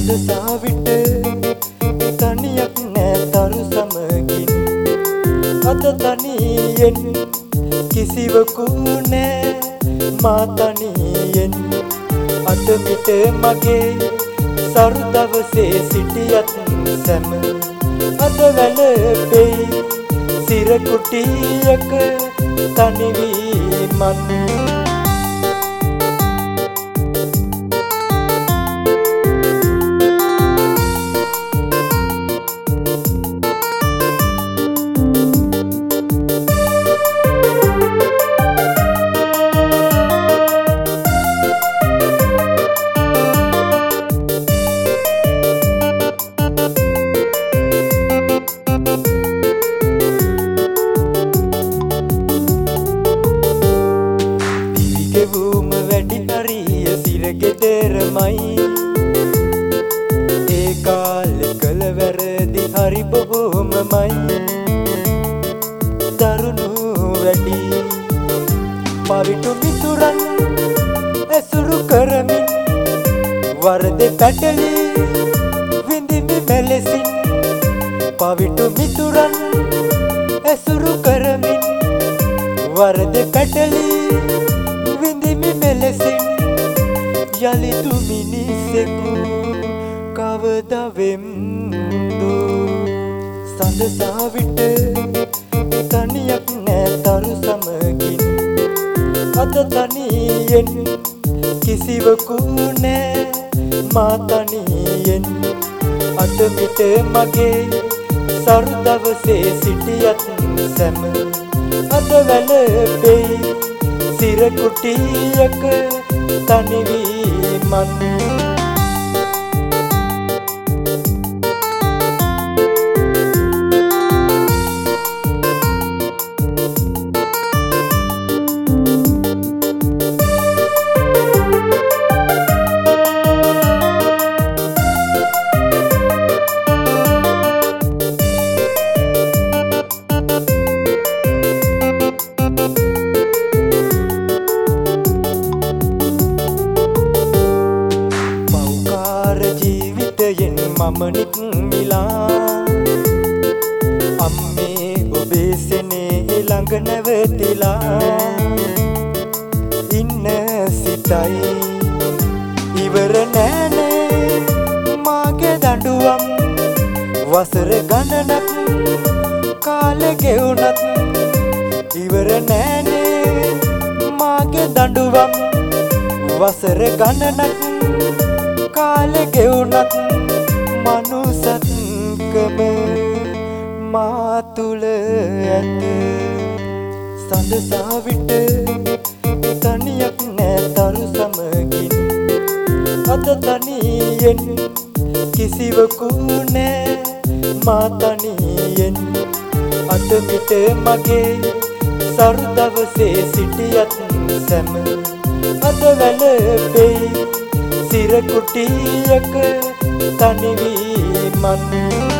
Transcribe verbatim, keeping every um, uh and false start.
සඳසා විට තනියක් නෑ තරු සමගින් අද තනියෙන් කිසිවකු නෑ මා තනියෙන් අද පිට මගේ සරු දවසේ සිටියත් සැම අද වැළපෙයි සිර කුටියක තනි වී මන් ගෙදරමයි ඒ කාලෙ කළ වැරදි හරි බොහොමමයි දරුණු වැඩි පවිටු මිතුරන් ඇසුරු කරමින් වරද පැටලි විඳිමි මෙලෙසින් පවිටු මිතුරන් ඇසුරු කරමින් වරද පැටලි විඳිමි මෙලෙසින් යලිදු මිනිසෙකු කවදා වෙම්දු සඳසා විට තනියක් නෑ තරු සමගින් අද තනියෙන් කිසිවකු නෑ මා තනියෙන් අද පිට මගේ සරු දවසේ සිටියත් සැම අද වැළපෙයි සිර කුටියක තනි වී මන් මම නික්මිලා අම්මේ ඔබේ සෙනේ ළඟ නැවතිලා ඉන්න සිතයි ඉවර නෑනේ මාගේ දඬුවම් වසර ගණනක් කාලෙ ගෙවුනත් ඉවර නෑනේ මාගේ දඬුවම් වසර ගණනක් කාලෙ ගෙවුනත් මනුසත්කම මා තුළ ඇත සඳසා විට තනියක් නෑ තරු සමගින් අද තනියෙන් කිසිවකු නෑ මා තනියෙන් අද පිට මගේ සරු දවසේ සිටියත් සැම අද වැළපෙයි සිර කුටියක තනි වී මන්